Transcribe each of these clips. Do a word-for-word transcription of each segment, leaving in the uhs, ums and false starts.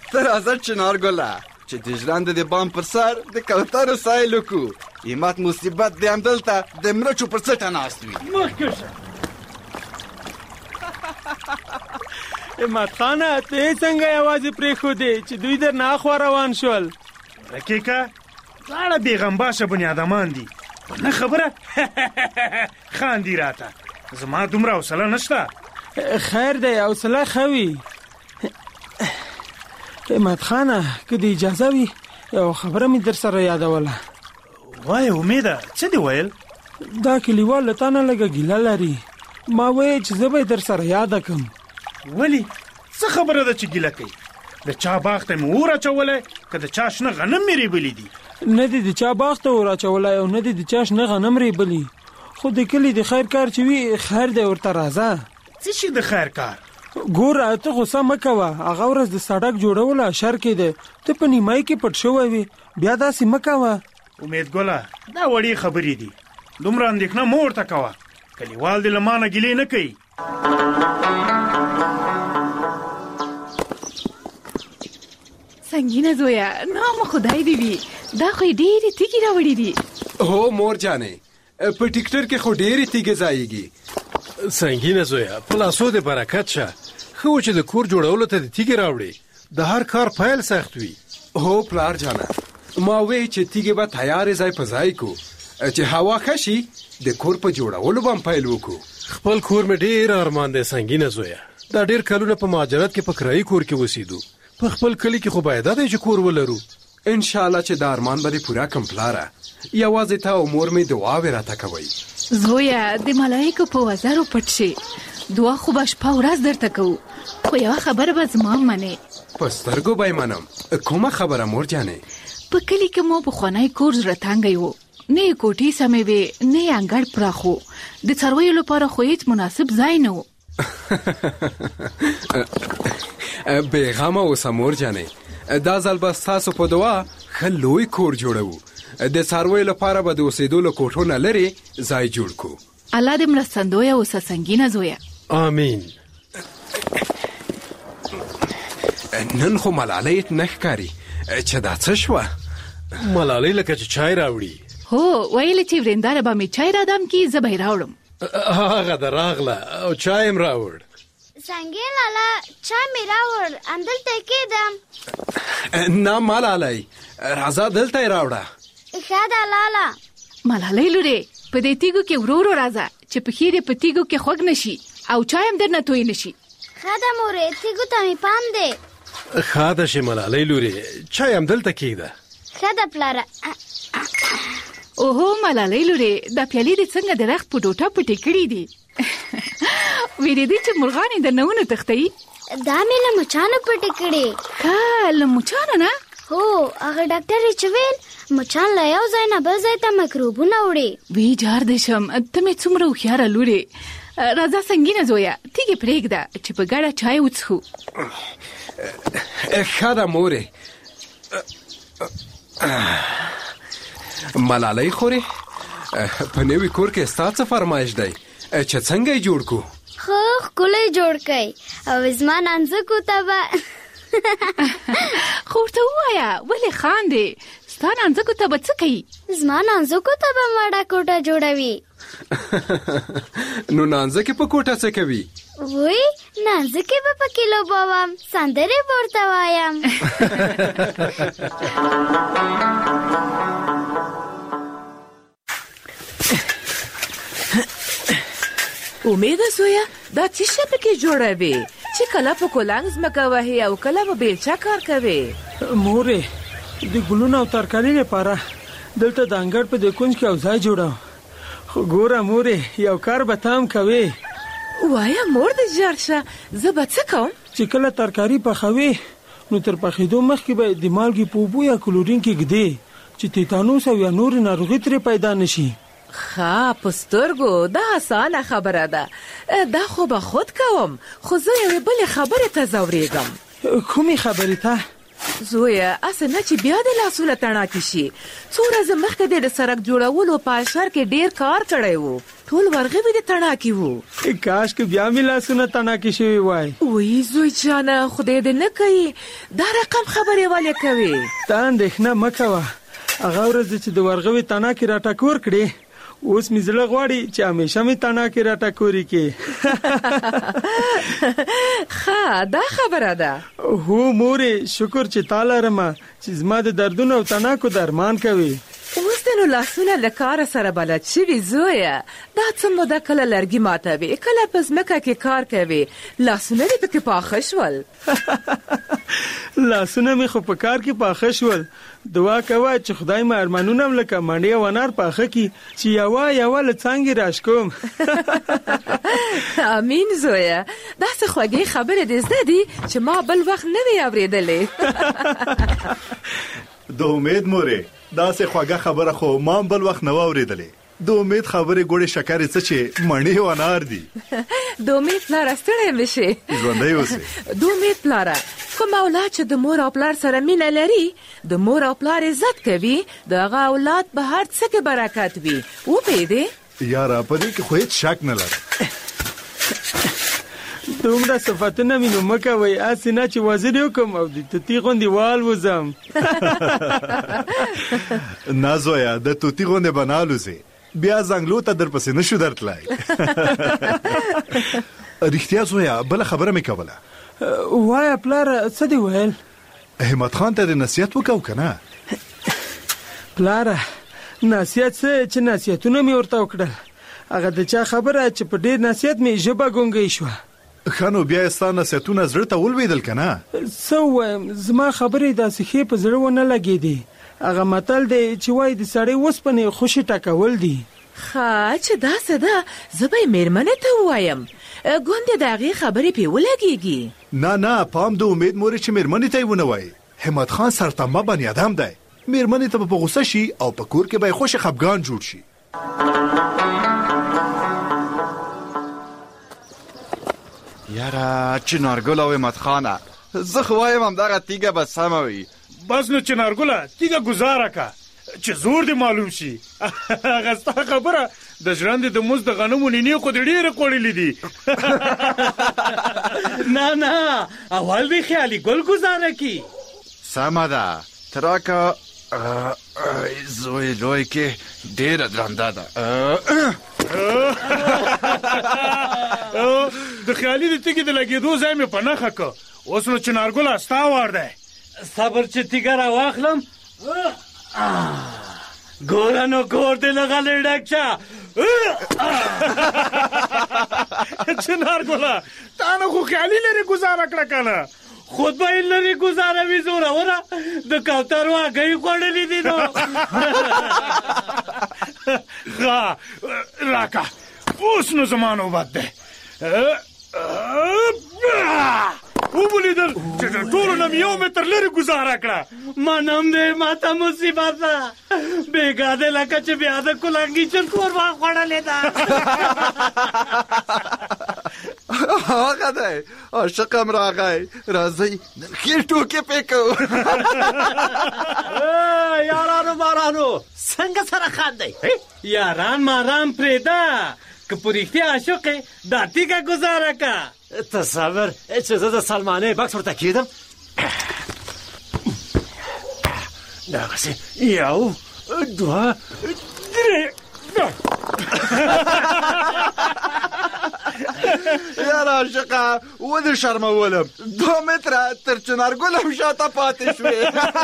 ته راځه چنار ګله چې د ژرنده د بام پر سر د کوترو سایل وکړو. ایمت مصیبت دی همدلته د مرچو پر څټه ناست وي. مخکې شه همت خانه ته څنګه یوازې پرېښودې چې دوی در نه اخوا روان شول؟ رکیکه دواړه بېغمباشه بنیادمان دي، په نه خبره خاندي راته. زما دومره حوصله نشته. خیر دی حوصله ښه وي. همت خانه که د اجازه وي یو خبره مې در سره یادوله. وایه امیده څه دې ویل؟ دا کلیوال له تا نه لږه ګیله لري. ما وایه چې زه به یې در سره یاده کړم. ولې څه خبره ده چې ګیله کوي؟ د چا باغ ته مې اور اچولی که د چا شنه غنم مې ریبلي دي؟ نه دې د چا باغ ته اور اچولی او نه دې د چا شنه غنم ریبلي، خو د کلي د خیر کار چې وي خیر دی ورته راځه. څه شي د خیر کار؟ ګوره ته غوسه مه کوه، هغه ورځ د سړک جوړول اشر کېده، ته په نیمایي کې پټ شوی وې، بیا داسې مه کوه. امید ګله دا وړې خبرې دي، دومره اندېښنه مه ورته کوه. کلیوال دې له ما نه ګیلې نه کوي. سنگینه زویا نام خدای دی وي، دا خو ډېرې تیږې راوړې دي. هو مور جانې په ټیکټر کې خو ډېرې تیږې ځایږي. سنگینه زویا په لاسو دې برکت شه. ښه و چې د کور جوړولو ته د تیږې راوړې، د هر کار پیل سخت وي. هو پلار جانه ما وی چې تیږې به تیارې ځای په ځای کو چې هوا ښه شي د کور په جوړولو به هم پیل وکړو. خپل کور مې ډېر ارمان دی سنگینه زویا. دا ډېر کلونه په مهاجرت کې په کرایي کور کې اوسېدو، په خپل کلي کې خو باید دا دی چې کور ولرو. ان شاء الله چې دا ارمان به دې پوره کړم پلاره. یوازې تا او مور مې دعاوې راته کوئ. زویا د ملایکو په وزرو پټ شي، دعا خو به شپه ورځ درته کوو، خو یوه خبره به زما منې. په سترګو به یې منم. کومه خبره مور جانې؟ په کلي کې مو پخوانی کور زړه تانګی و، نه یې کوټې سمې وې نه یې انګړ پراخ و، د څارویو لپاره خو هیڅ مناسب ځای نه و. بېغمه اوسه مور جانې، دا ځل به ستاسو په دعا ښه لوی کور جوړوو. د څارویو لپاره به د اوسېدو له کوټو نه لرې ځای جوړ کړو. الله دې مرستندویه اوسه سنگینه زویه. آمین. نن خو ملالۍ نه ښکاري چې دا څه شوه؟ ملالۍ لکه چې چای راوړي. هو ویلې چې ورېنداره به مې چای رادم کې زه به یې راوړم. هغه د راغله او چای هم راوړ. سنگین لالا چای مې راوړ، همدلته یې کېدم. نه ملالۍ راځه دلته یې راوړه. ښه ده لالا. ملالۍ لورې په دې تیږو کې ورو ورو راځه چې پښې دې په تیږو کې خوږ نشي او چای هم درنه توی نشي. ښه ده مورې تیږو ته مې پام دی. ښه ده چې ملالۍ لورې چای هم دلته کېږده. ښه ده پلاره. اوهو ملالۍ لورې دا پیالې دې څنګه د رخت په ټوټه پټې کړي دي؟ ویرېدې چې مرغانې درنه ونه تښتوي؟ دا مې له مچانو پټې کړې. ښه له مچانو نه؟ هو هغه ډاکټر یې چې ویل مچان له یو ځای نه بل ځای ته میکروبونه وړي. وی جار دې شم، ته مې څومره هوښیاره لورې. راځه سنگینه زویه تیږې پرېږده چې په ګډه چای وڅښو. ښه ده مورې. ملالۍ خورې په نوي کور کې ستا څه فرمایش دی چې څنګه یې جوړ کو؟ خو ښکلی جوړ کړئ او زما نانځکو ته به خو ورته ووایه ولې خاندې؟ ستا نانځکو ته به څه کوي؟ زما نانځکو ته به مړه کوټه جوړوي. نو نانځکې په کوټه څه کوي؟ وی نانځکې به پکې لوبوم، سندرې به ورته وایم. امیده زویا دا څه شی پکې جوړوي چې کله په کولنګ ځمکه وهي او کله په بیلچه کار کوي؟ مورې د ګلونو او ترکاري لپاره دلته د انګړ په دې کونج کې یو ځای جوړوم. خو ګوره مورې یو کار به ته هم کوې. وایا مور دې ژر شه، زه به څه کوم؟ چې کله ترکاري پخوې نو تر پخېدو مخکې به د مالګې په اوبو یا کلورین کې ږدې چې تیتانوس او یا نورې ناروغۍ ترې پیدا نشي. ښه په سترګو دا اسانه خبره ده، دا خو به خود کوم، خو زه یوې بلې خبرې ته ځورېږم. کومې خبرې ته؟ زویا اسنه چې بیا د لاسونه تڼاکي شي. څو ورځې مخکې د سړک جوړولو په اشر کې ډیر کار کړی وو. ټول ورغوي د تڼاکي وو. کاش کې بیا مې لاسونه تڼاکي شوي وای. وای زوی جانه خدای دې نه کوي دا رقم خبرې ولې کوي. ته اندېښنه مه کوه. هغه ورځ چې د ورغوي تڼاکي راټکور کړې اوس مې زړه غواړي چې همیشه مې تڼاکي راټکوري کې. ښه دا خبره ده. هو مورې شکر چې تا لرمه چې زما د دردونو او تڼاکو درمان کوي. اوس د نو لاسونه له کاره سره بلد شوي زویه. دا څه موده کله لرګي ماتوي کله په ځمکه کې کار کوي. لاسونه دې پکې پاخه شول. لاسونه مې خو په کار کې پاخه شول. دعا کوه چې خدای مې ارمانونه هم لکه منډې او انار پاخه کړي چې یوه یوه له څانګې راشکوم. امین زویه. داسې خوږې خبرې دې زده دي چې ما بل وخت نه وي اورېدلې. د امید مورې داسې خوږه خبره خو ما بل وخت نه واورېدلې. د امید خبرې ګوړې شکرې څه چې مڼې او انار دي. د امید پلاره ستړی مې شي. ژوندی اوسې. د امید پلاره کوم اولاد چې د مور او پلار سره مینه لري د مور او پلار عزت کوي د هغه اولاد به هر څه کې برکت وي. وپوهېدې یاره په دې کې خو هېڅ شک نه لرم. دومره صفتونه مې نو مه کوئ هسې نه چې وزیر وکړم او د توتي غوندې والوځم. نه زویه د توتي غوندې به نه الوځې. بیا زنګلو ته در پسې نشو درتلی. رښتیا زویه بله خبره مې کوله. وایه پلاره څه دې ویل؟ همت خان ته د نصیحت وکړو که نه؟ پلاره نصیحت څه چې نصیحتونه مې ورته وکړل. هغه د چا خبره چې په ډېر نصیحت مې ژبه ګونګۍ شوه. ښه نو بیا یې ستا نصیحتونه زړه ته ولوېدل که نه؟ څه ووایم زما خبرې داسې ښې په زړه ونه لګېدې. هغه متل دی چې وایي د سړی اوسپنې خوشې ټکول دي. ښه چې داسې ده زه به یې مېرمنې ته ووایم ګوندې د هغې خبرې پې ولګېږي. نه نه پام د امید مورې چې مېرمنې ته یې ونه وایي. همت خان سرتمه بني ادم دی. مېرمنې ته به په غوسه شي او په کور کې به یې خوشې خفګان جوړ شي. یاره چنارګل او همت خانه زه خو وایم همدغه تیږه به سمه وي. بس نو چنارګله تیږه ګزاره که چې زور دې معلوم شي. هغه ستا خبره د ژرندې د مزد د غنمو نینې خو دې ډېرې خوړلې دي. نه نه اول دې خیالي ګل ګزاره کی. سمه ده تراکه زوی لوی کې ډېره درنده ده. د خیالي د تیږې د لګېدو ځای مې په نښه که. اوس نو چنارګله ستا وار دی. صبر چې تیږه را واخلم. ګوره نو کور دې له غلې ډک شه. چنارګله تا نه خو خیالي لرې ګزاره کړه که نه؟ خود به یې لرې ګزاره وي زوروره د کوترو هګۍ خوړلې دي نو. ښه راکه اوس نو زما نوبت دی. وبلیدل چې د ټولو نه مې یو متر لرې ګزاره کړه. منم دی ماته مصیبت ده. بېګا دی لکه چې بیا د کلنګي چن کوربه خوړلې ده. هغه دی عاشق هم راغی راځئ نن ښې ټوکې پې کوو. یارانو مارانو څنګه سره خاندئ؟ یاران ماران پرېږده که په رښتیا عاشق یې دا تیږه ګزاره که. تصور چې زه د سلمانۍ بکس ورته کېدم دغسې یو دوه درې. یاره عاشقه ودې شرمولم. دوه متره تر چنارګل هم شاته پاتې شوې.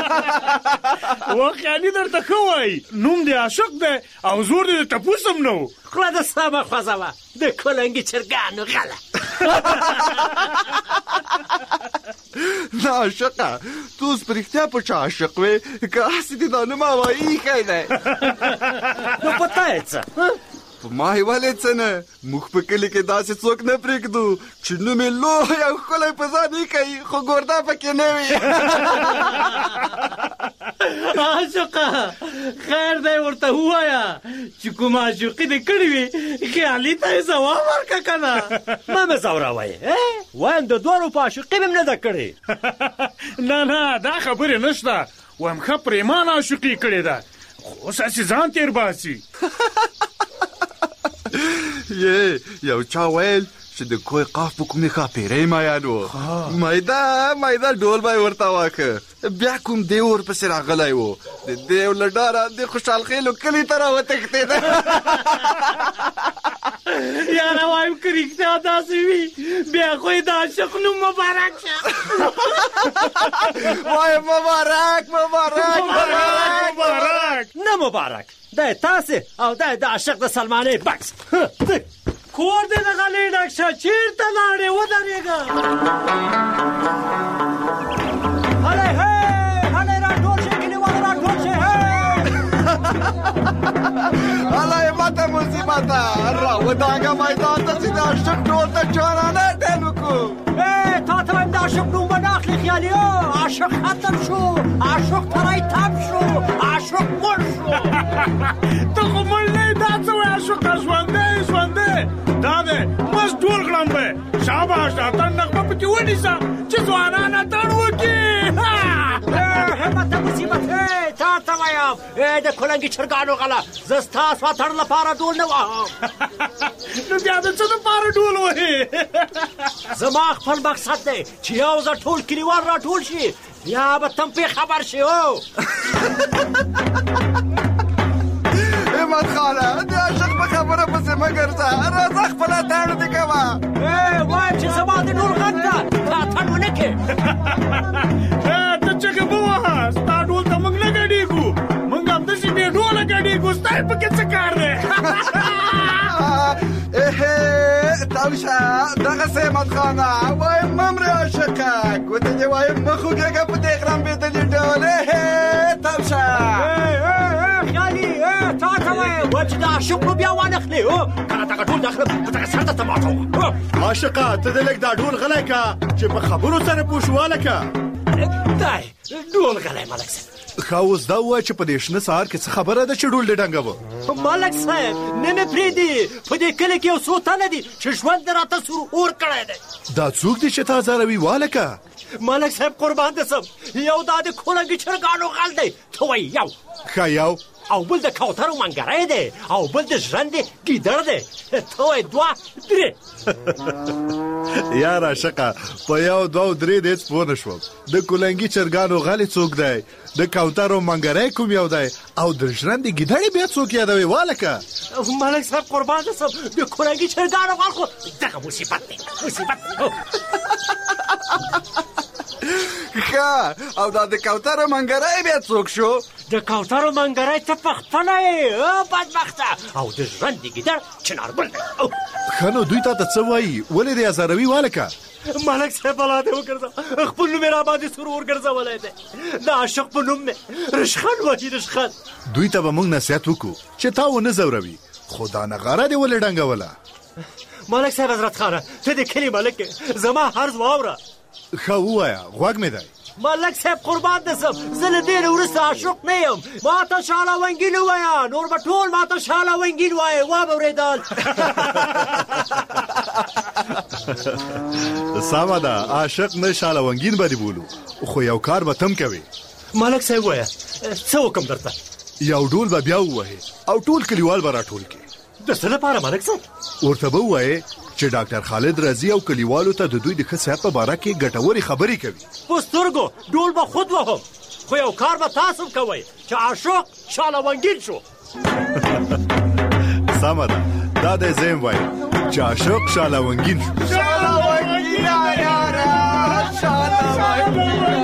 واقعاني درته ښه وایي نوم دې عاشق دی او زور دې د ټپوس هم نه و. خوله د سمه خوځوه د کلنګي چرګانو غله. نه عاشقه تو اوس په رښتیا په چا عاشق وې که هسې دې دا نوم هوایي ایښی دی؟ نو په تا یې څه؟ په ما یې ولې څه نه؟ موږ په کلي کې داسې څوک نه پرېږدو چې نوم یې لوی او ښکلی په ځان ایښی خو ګورده پکې نه وي. عاشقه خیر دی ورته ووایه چې کوم عاشقي دې کړې وي خیالي ته یې ځواب ورکړه که نه مه مې ځوروئ وایم د دواړو په عاشقي مې نه ده کړې نه نه دا خبرې نشته وایم ښه پرېمانه عاشقي کړې ده خو اوس هسې ځان تېر باسي یې یو چا ویل چې د کوی قاف په کومې ښاپېرۍ مایان و مایده مایده ډول به یې ورته واکه بیا کوم دی ورپسې راغلی و د دیو له ډاره د خوشحال خیلو کلي ته راوتښتېده یاره وایم که رښتیا داسې وي بیا خو یې د عاشق نوم مبارک شه وایم مبارک مبارک مبارک نه مبارک دا تاسې او دا د عاشق د سلمانۍ بکس کور دې د غلې ډک شه چېرته لاړې ودرېږه هلئ هی هلئ راټول شئ کلیوال راټول شئ هلئ ماته مصیبته راودانګه میدان ته چې د عاشق ډول ته جانانه ډېل وکړو تا ته وایم د عاشق نوم به نه اخلي خیالي عاشق ختم شو عاشق تری تم شو عاشق مړ شو ته خو مړ نه یې دا څه وایې عاشقه ژوندی ژوندی دا دی مست ډول کړم به شاباش اتڼ نغمه پکې ونیسه چې ځوانان اتڼ وکړي همت مصیبت تا ته وایم د کلنګي چرګانو غله زه ستاسو اتڼ لپاره ډول نه وهم نو بیا د څه دپاره ډول وهې زما خپل مقصد دی چې یو ځل ټول کلیوال راټول شي بیا به تم پې خبر شي او همت خانه د عاشق په خبره پسې مه ګرځه راځه خپل اتڼ دې کوه وایم چې زما د ډول غږ ته ته اتڼ ونه کړې ته چغې مه وهه ستا ډول ته موږ نه ګډېږو موږ همداسې بې ډوله ګډېږو ستا یې پکې څه کار دی تاوشه دغسې همت خانه وایم ممرې عاشقه ګوتې دې وایم مه خوږېږه په دې غرمبېدلي ډول تاوشه خیالي تا ته وایم چې د عاشق نو بیا وانخلې کله دغه ډول داخله په دغه سر ته تماټه وه عاشقه ته دې لږ دا ډول غلی که چې په خبرو سره پوه شو هلکه دی ډول غلی ملک صاحب ښه اوس دا ووایه چې په دې شنه سهار کې څه خبره ده چې ډول دې ډنګوه ملک صاحب نه مې پرېږدي په دې کلي کې یو څو تنه دي چې ژوند دې راته سور اور کړی دی دا څوک دي چې تا ځاروي والکه ملک صاحب قربان دې سم یو دا د کولنګي چرګانو غل دی ته وایي یو ښه یو او بل د کوترو منګری دی او بل د ژرندې ګیدړ دی ته وایي دوه درې یار عاشقه په یو دوه درې د هېڅ پوه نه شوم د کولنګي چرګانو غلې څوک دی د کوترو منګری کوم یو دی او د ژرندې ګیدړې بیا څوک یادوي والکه ملک صاحب قربان دې سم د کولنګي چرګانو غل خو دغه مصیبت دی مصیبت ښه او دا د کوترو منګری بیا څوک شو د کوترو منګری ته پخپله یې بدبخته او د ژرندې ګیدړ چنارګل دی ښه نو دوی تا ته څه وایي ولې دې ازاروي والکه ملک صاحب الله دې وګرځه خپل نوم یې راباندې سرور ګرځولی دی د عاشق په نوم مې رشخند وایي رشخند دوی ته به موږ نصیحت وکړو چې تا ونه ځوروي خو دا نغاره دې ولې ډنګوله ملک صاحب حضرت خانه ته د کلي ملک یې زما عرض واوره ښه ووایه غوږ مې دی ملک صاحب قربان دې سم زه له دې نه وروسته عاشق نه یم ما ته شاله ونګین ووایه نور به ټول ما ته شاله ونګین وایه وا به اورېدل سمه ده عاشق نه شاله ونګین به دې بولو خو یو کار به تم کوې ملک صاحب وایه څه وکړم درته یو ډول به بیا ووهې او ټول کلیوال به راټول کړې د څه لپاره ملک صاحب ورته به ووایې چې ډاکټر خالد رضی او کلیوالو ته د دوی د ښه صحت په باره کې ګټورې خبرې کوي په سترګو ډول به خود وهم خو یو کار به تاسو کوئ چې عاشق شاله ونګین شو سمه ده دا دی زه یم وایم چې عاشق شاله ونګین شو شاله ونګین یاره شاله ونګین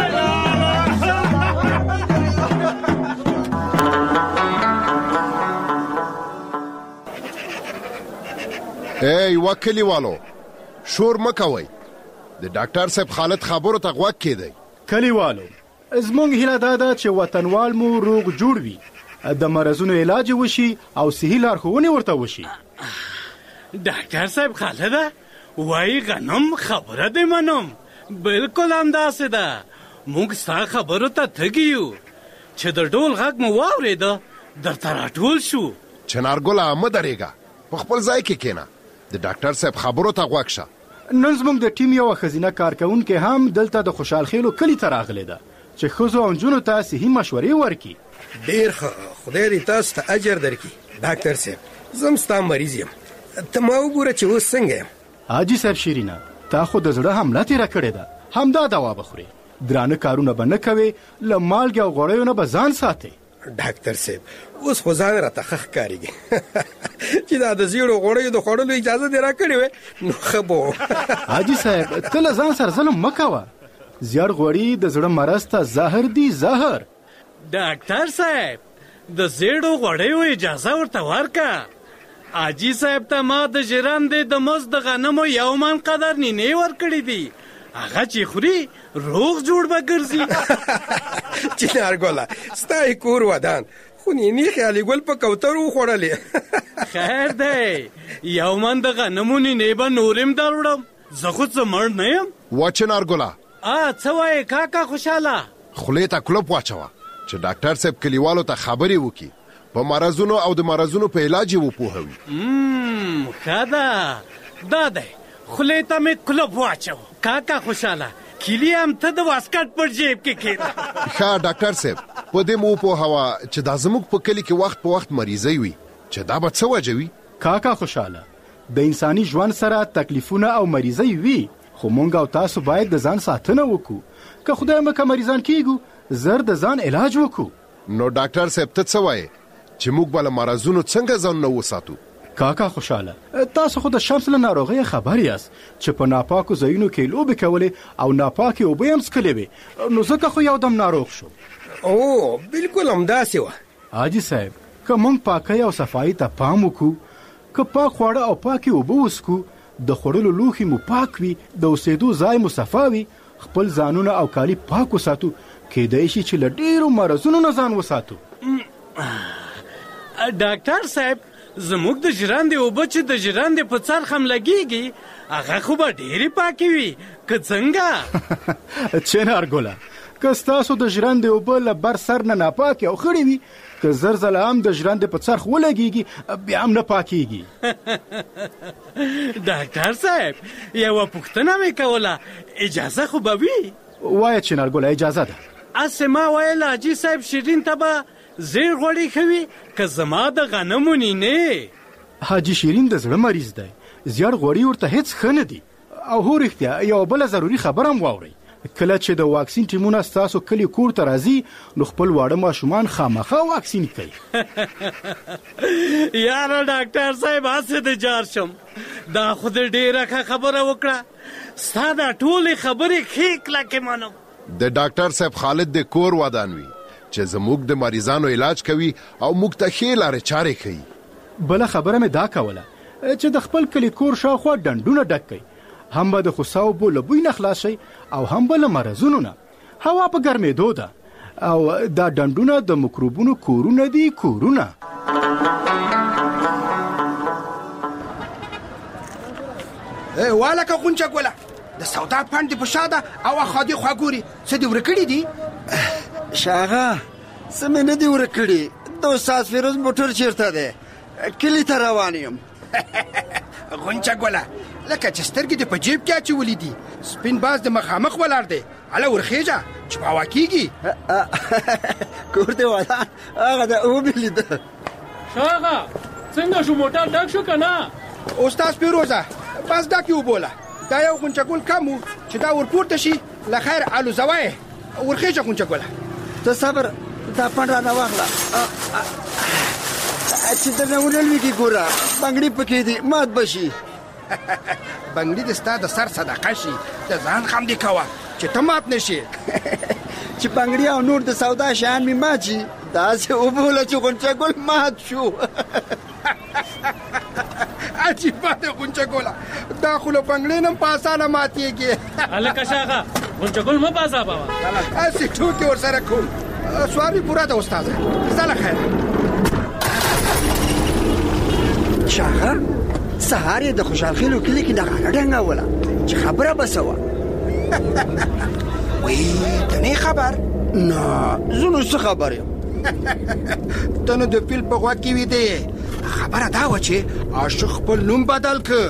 ای وکلیوالو شور مکوئ د ډاکټر صاحب خالد خبرو ته غوږ کېدی کلیوالو زموږ هیله دا ده چې وطنوال مو روغ جوړ وي د مرضونو علاج وشي او صحي لارښوونې ورته وشي ډاکټر صاحب خالده وایي غنم خبره دې منم بالکل همداسې ده موږ ستا خبرو ته تږي یو چې د ډول غږ مو واورېده درته راټول شو. چنارګله مه درېږه، په خپل ځای کې کېنه، د ډاکټر صاحب خبرو ته غوږ شه. نن زموږ د ټیم یوه ښځینه کارکوونکې هم دلته د خوشحال خیلو کلي ته راغلې ده چې ښځو او نجونو ته صحي مشورې ورکړي. ډېر ښه، خدای دې تاسو ته اجر درکړي. ډاکټر صاحب زه هم ستا مریض یم، ته ما وګوره چې اوس څنګه یم. حاجي صاحب شیرینه، تا خو د زړه حمله تېره کړې ده، همدا دوا به خورې، درانه کارونه به نه کوې، له مالګې او غوړیو نه به ځان ساتې. ډاکټر صاحب اوس خو ځان راته ښه ښکارېږي چې دا د زیړو غوړیو د خوړلو اجازه دې راکړې وې نو ښه به و. حاجي صاحب ته له ځان سره ظلم مه کوه، زیړ غوړي د زړه مرض ته زهر دي زهر. ډاکټر صاحب د زیړو غوړیو اجازه ورته ورکه. حاجي صاحب ته ما د ژرندې د مزد د غنمو یو من قدر نینې ورکړې دي، هغه چې خوري روغ جوړ به ګرځي. چنارګله ستا یې کور ودان، خو نینې خیالي ګل په کوترو وخوړلې. خیر دی، یو من د غنمو نینې به نورم در وړم، زه خو څه مړ نه یم. وا چنارګله ا څه وایې کاکا خوشحاله؟ خولې ته کلوپ واچوه چې ډاکټر صاحب کلیوالو ته خبرې وکړي، په مرضونو او د مرضونو په علاج یې وپوهوي. ښه ده، دا دی خولې ته مې کلوپ واچو. کاکا خوشحاله کیلي هم ته د واسکټ پر جیب کې کېده. ښه ډاکټر صاحب په دې مو وپوهوه چې دا زموږ په کلي کې وخت په وخت مریضۍ وي، چې دا به څه وجه وي؟ کاکا خوشحاله د انساني ژوند سره تکلیفونه او مریضۍ وي، خو مونږ او تاسو باید د ځان ساتنه وکړو. که خدای مکه مریضان کیږو زر د ځان علاج وکړو. نو ډاکټر صاحب ته څه وایې چې موږ به له مرضونو څنګه ځانونه وساتو؟ کاکا خوشحاله تاسو خو د شمس له ناروغۍ خبر یاست چې په ناپاکو ځایونو کې لوبې کولې او ناپاکې اوبه هم څښلې وې، نو ځکه خو یو دم ناروغ شو. او بالکل همداسې وه. حاجي صاحب که موږ پاکۍ او صفایي ته پام وکړو، که پاک خواړه او پاکې اوبه وڅښو، د خوړلو لوښي مو پاک وي، د اوسېدو ځای مو صفا وي، خپل ځانونه او کالي پاک وساتو، کېدای شي چې له ډېرو مرضونو نه ځان وساتو. ډاکټر صاحب زموږ د ژرندې اوبه چې د ژرندې په څرخ هم لګېږي هغه خو به ډېرې پاکې وي، که څنګه؟ چنارګله که ستاسو د ژرندې اوبه له بر سر نه ناپاکې او خړې وي، که زر ځله هم د ژرندې په څرخ ولګېږي بیا هم نه پاکېږي. ډاکټر صاحب یوه پوښتنه مې کوله، اجازه خو به وي؟ وایه چنارګله اجازه ده. هسې ما ویل حاجي صاحب شیرین ته به زیړ غوړي ښه وي که زما د غنمو نینې؟ حاجي شیرین د زړه مریض دی، زیړ غوړي ورته هیڅ ښه نه دي. او هو رښتیا یوه بله ضروري خبره هم واورئ، کله چې د واکسین ټیمونه ستاسو کلي کور ته راځي نو خپل واړه ماشومان خامخا واکسین کوي. یاره ډاکټر صاحب هسې د جار شم، دا خو د ډېره ښه خبره وکړه، ستا دا ټولې خبرې ښې کلکې منم. د ډاکټر صاحب خالد د کور ودان وي چې زموږ د مریضانو علاج کوي او موږ ته ښې لارې چارې کوي. بله خبره مې دا کوله چې د خپل کلي کور شاوخوا ډنډونه ډک کړئ، هم به د خوسا اوبو له بوی نه خلاص شئ او هم به له مرضونو نه. هوا په ګرمېدو ده او دا ډنډونه د مکروبونو کورونه دي، کورونه. والکه غونچه ګوله د سودا پاڼ دې په شا ده او اخوا دې خوا ګوري، څه دې ورک کړي دي؟ شاغه څه مې نه دي ورک کړي، د استاد فیروز موټر چېرته دی؟ کلي ته روان یم. غونچه ګوله لکه چې سترګې دې په جیب کې اچولي دي، سپین باز د مخامخ ولاړ دی، هله ورخېږه چې په هوا کېږي. کور دې ودان هغه د اوبې لیده. شاغه څنګه شو موټر ډک شو که نه؟ استاد فیروزه بس ډک یې وبوله، دا یو غونچه ګل کم و چې دا ورپورته شي، له خیر الوزوه یې ورخېږه غونچه ګله. ته صبر دا پاڼ رانه واخله چې درنه ونه لوېږي، ګوره بنګړي پکې دي مات به شي. بنګړي د ستا د سر صدقه شي، د ځان غم دې کوه چې ته مات نه شي. چې بنګړي او نور د سودا شیان مې مات شي، داسې وبوله چې غونچه ګل مات شو. عجیبه دی غونچه ګوله، دا خو له بنګړي نه په اسانه ماتېږي. هلکه شاغه غونچه ګل مه بازابوه، هسې ټوکې ورسره کوم. سواري پوره ده استاده، ځه له خیره. شاغه سهار یې د خوشحال خیلو کلي کې نغاره ډنګوله چې خبره به څه وه. وای ته نه خبر؟ نه زه نو څه خبر یم. ته نو د فیل په غوږ کې ویده. خبره دا وه چې عاشق خپل نوم بدل که.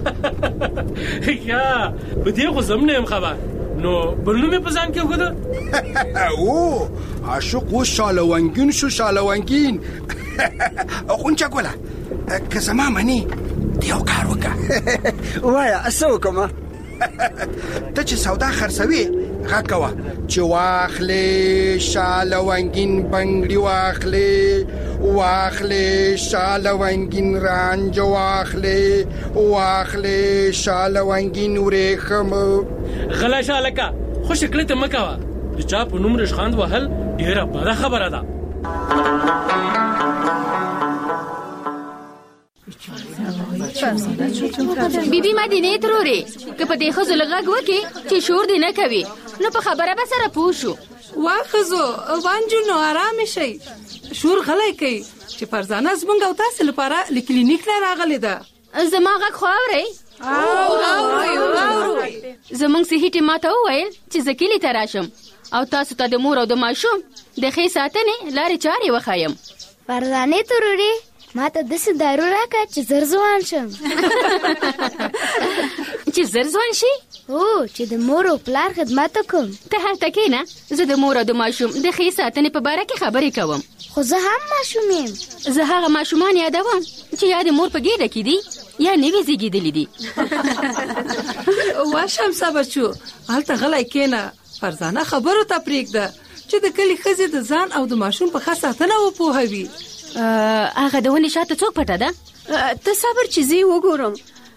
یا په دې خو زم نه یم خبر. نو بل نوم یې په ځان کې وښوده؟ او عاشق اوس شالوانګین شو شالوانګین. غونچه ګله که زما منې ته یو کار وکړه. وایه څه وکړمه؟ ته چې سودا خرڅوې غږ کوه چې واخلې شالوانګین بنګړي واخلې واخلې شالوانګین رانجه واخلې واخلې شالوانګین ورېښم. غلی شه هلکه خو شکلې ته مه کوه. د چا په نوم رشخاند وهل ډېره بده خبره ده. بیبي مدینې ترورې که په دې ښځو له غږ وکړې چې شور دې نه کوي نو په خبره به سره پوه شو. وا ښځو وانجونو آرامې شئ. شور غلی کوي چې فرزانه زموږ او تاسې لپاره له کلینیک نه راغلې ده. زما غږ خو اورئ؟ زموږ صحي ټیم ماته وویل چې زه کلي ته راشم او تاسو ته د مور او د ماشوم د ښې ساتنې لارې چارې وښایم. فرزانې ترورې ما ته داسې دارو راکړه چې زر ځوان شم. چې زر ځوان شي؟ هو چې د مور او پلار خدمت وکړم. ته هلته کښېنه زه د مور او د ماشوم د ښې ساتنې په باره کې خبرې کوم. خو زه هم ماشوم یم. زه هغه ماشومان یادوم چې یا د مور په ګېډه کې دي یا نوي زیږېدلي دي. وا شمسه بچو هلته غلی کښېنه. فرزانه خبرو ته پرېږده چې د کلي ښځې د ځان او د ماشوم په ښه ساتنه وپوهوي. هغه د ونې شاته څوک پټه ده؟ ته صبر چې زه وګورم.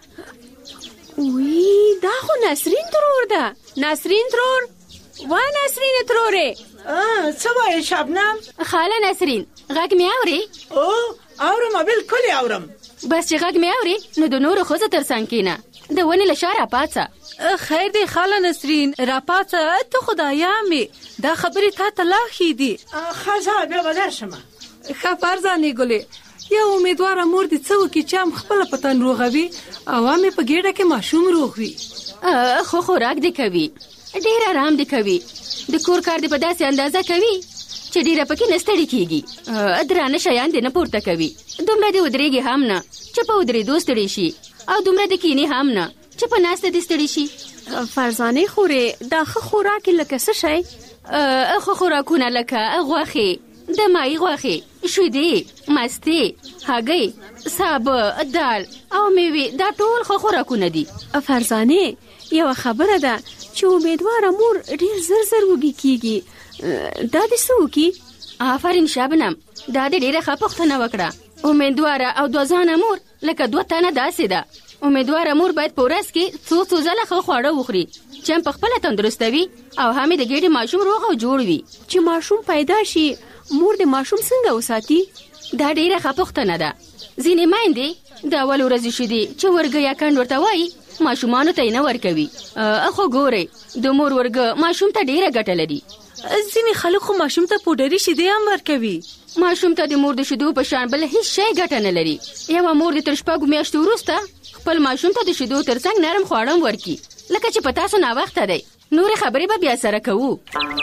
وی دا خو نسرین ترور ده. نسرین ترور وا نسرین ترورې څه وایې شبنم؟ خاله نسرین غږ مې اورې؟ او اورم بالکل اورم. بس چې غږ مې اورې نو د نورو ښځو تر څنګ کښېنه د ونې له شا راپاڅه. خیر دی خاله نسرین راپاڅه. ته خدایا مې دا خبرې تا ته لا ښې دي. ښه بیا به درشمه. ښه فرزانې ګلې یو امیدواره مور دې څه وکړي چې هم خپله په تن روغوي او هم په ګېډه کې ماشوم روغ وي. خو خوراک دې کوي ډېر آرام دې کوي د کور کار دې په داسې اندازه کوي چې ډېره پکې نه ستړي کېږي. درانه شیان دې نه پورته کوي. دومره دې ودرېږي هم نه چې په ودرېدو ستړي شي او دومره دې کینې هم نه چې په ناسته دې ستړي شي. فرزانې خورې دا ښه خوراک لکه څه شی؟ ښه خوراکونه لکه غوښې د ماهي غوښې شیدې مستې هګۍ سابه دال او میوې دا ټول ښه خوراکونه دي. فرزانې یوه خبره ده چې امیدواره مور ډېر زر زر وږې کېږي. دا دې څه وکړي؟ آفرین شبنم دا دې ډېره ښه پوښتنه وکړه. امیدواره او دوه ځانه مور لکه دوه تنه داسې ده. امیدواره مور باید په ورځ کې څو څو ځله ښه خواړه وخوري چې هم په خپله تندرسته وي او هم د ګېډې ماشوم روغ او جوړ وي. چې ماشوم پیدا شي مور د ماشوم څنګه وساتي؟ دا ډېره ښه پوښتنه ده. ځینې میندې د اول ورځې شیدې چې ورګه یا کنډ ورته وایي ماشومانو ته یې نه ورکوي. خو ګورئ د مور ورګه ماشوم ته ډېره ګټه لري. ځینې خلک خو ماشوم ته پوډري شیدې هم ورکوي. ماشوم ته د مور د شیدو په شان بل هیڅ شی ګټه نه لري. یوه مور د تر شپږو میاشتو وروسته خپل ماشوم ته د شیدو تر څنګ نرم خواړه هم ورکي لکه چې په تاسو ناوخته دی. نورې خبرې به بیا سره کوو.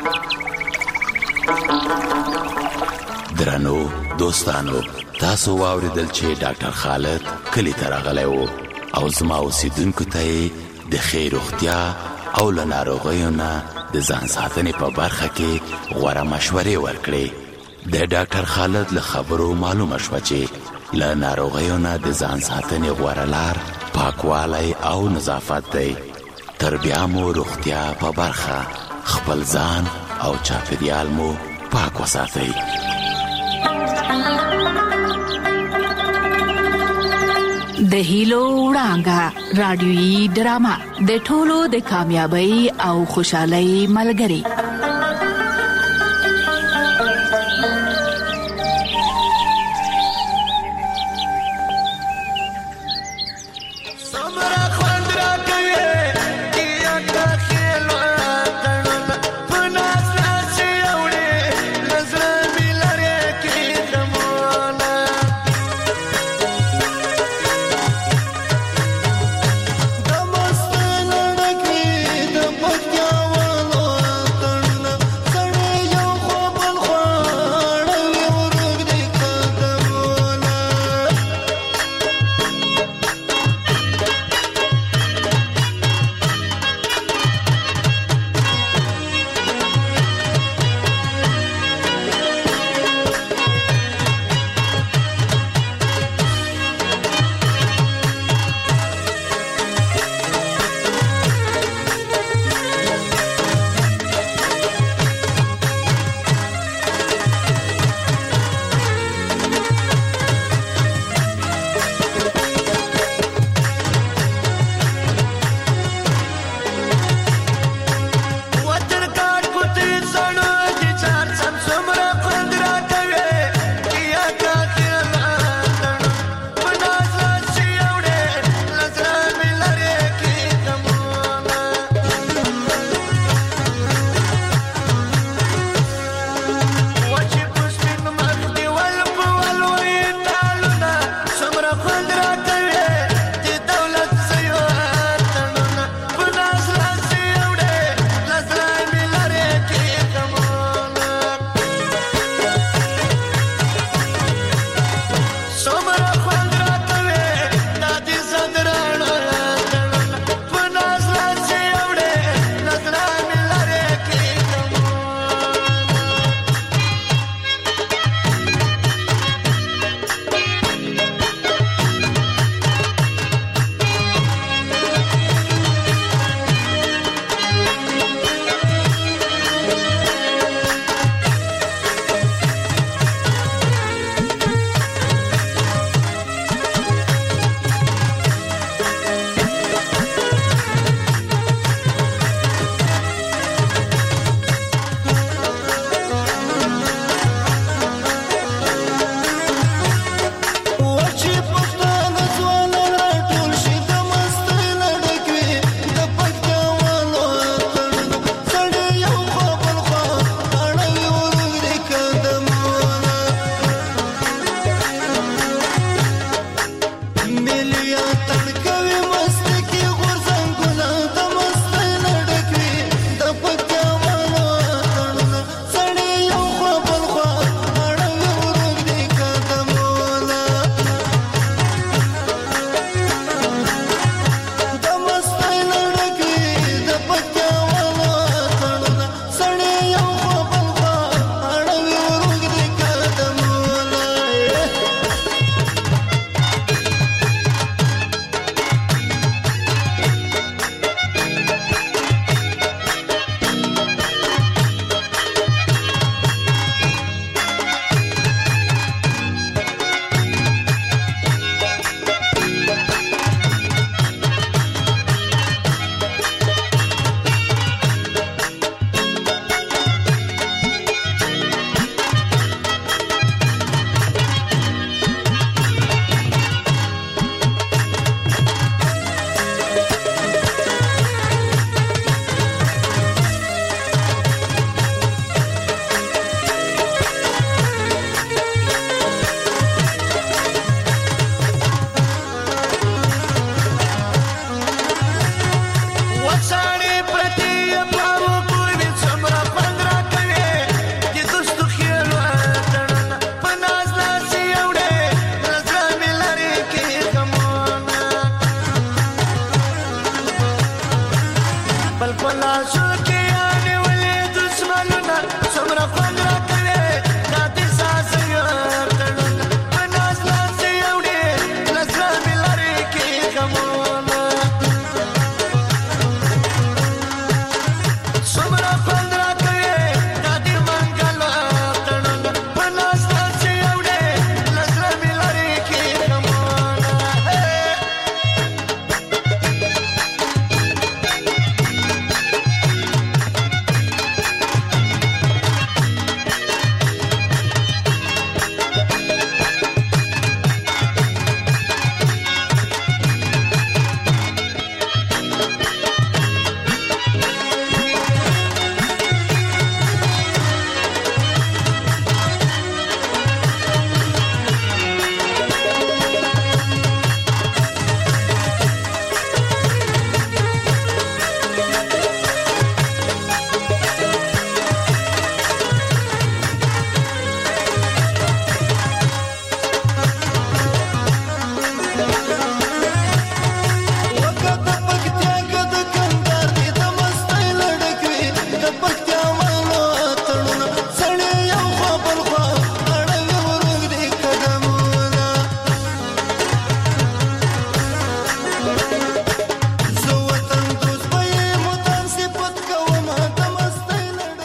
درنو دوستانو تاسو واوریدل چې ډاکټر خالد کلی ته راغلی و او زما اوسیدونکو ته یې د ښې روغتیا او له ناروغیو نه د ځان ساتنې په برخه کې غوره مشورې ورکړې. د ډاکټر خالد له خبرو معلومه شوه چې له ناروغیو نه د ځان ساتنې غوره لار پاکوالی او نظافت دی. تر بیا مو روغتیا په برخه خپل ځان او چاپېریال مو پاک وساتئ. د هیلو وړانګه رادیويي ډرامه د ټولو د کامیابی او خوشحالۍ ملګری.